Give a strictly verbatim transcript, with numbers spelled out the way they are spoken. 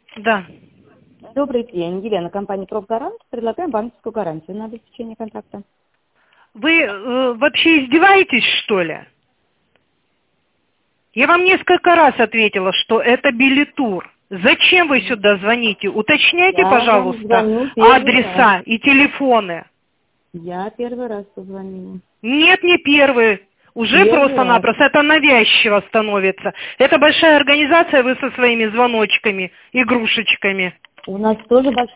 Да. Добрый день, Елена, компания «Профгарант». Предлагаем банковскую гарантию на обеспечение контракта. Вы э, вообще издеваетесь, что ли? Я вам несколько раз ответила, что это билетур. Зачем вы сюда звоните? Уточняйте, Я вам пожалуйста, звоню первый раз. адреса и телефоны. Я первый раз позвонила. Нет, не первый. Уже Первый раз. просто-напросто это навязчиво становится. Это большая организация, вы со своими звоночками, игрушечками. У нас тоже большой